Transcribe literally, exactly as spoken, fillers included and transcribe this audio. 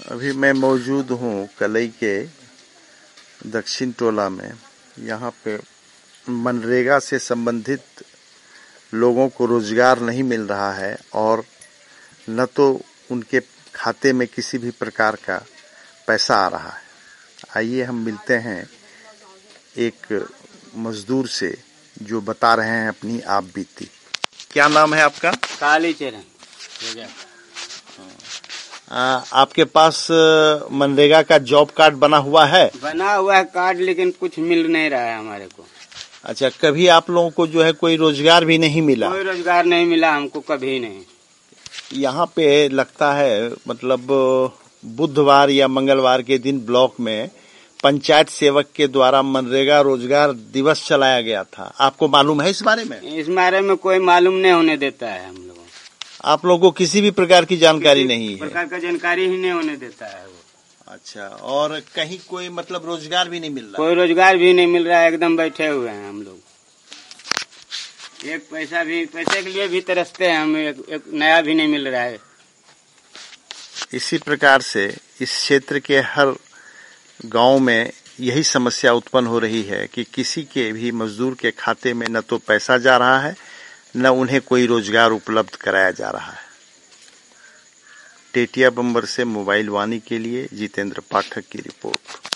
अभी मैं मौजूद हूँ कलई के दक्षिण टोला में। यहाँ पे मनरेगा से संबंधित लोगों को रोजगार नहीं मिल रहा है और न तो उनके खाते में किसी भी प्रकार का पैसा आ रहा है। आइए हम मिलते हैं एक मजदूर से जो बता रहे हैं अपनी आप बीती। क्या नाम है आपका? कालीचरण। आ, आपके पास मनरेगा का जॉब कार्ड बना हुआ है? बना हुआ है कार्ड, लेकिन कुछ मिल नहीं रहा है हमारे को। अच्छा, कभी आप लोगों को जो है कोई रोजगार भी नहीं मिला? कोई रोजगार नहीं मिला हमको, कभी नहीं। यहाँ पे लगता है मतलब बुधवार या मंगलवार के दिन ब्लॉक में पंचायत सेवक के द्वारा मनरेगा रोजगार दिवस चलाया गया था। आपको मालूम है इस बारे में? इस बारे में कोई मालूम नहीं होने देता है हम लोगों। आप लोगों को किसी भी प्रकार की जानकारी नहीं है? प्रकार का जानकारी ही नहीं होने देता है वो। अच्छा, और कहीं कोई मतलब रोजगार भी नहीं मिल रहा? कोई रोजगार भी नहीं मिल रहा है, एकदम बैठे हुए हैं हम लोग। एक पैसा भी, पैसे के लिए भी तरसते हैं हम, एक, एक नया भी नहीं मिल रहा है। इसी प्रकार से इस क्षेत्र के हर गांव में यही समस्या उत्पन्न हो रही है कि किसी के भी मजदूर के खाते में न तो पैसा जा रहा है, न उन्हें कोई रोजगार उपलब्ध कराया जा रहा है। टेटिया बम्बर से मोबाइल वाणी के लिए जितेंद्र पाठक की रिपोर्ट।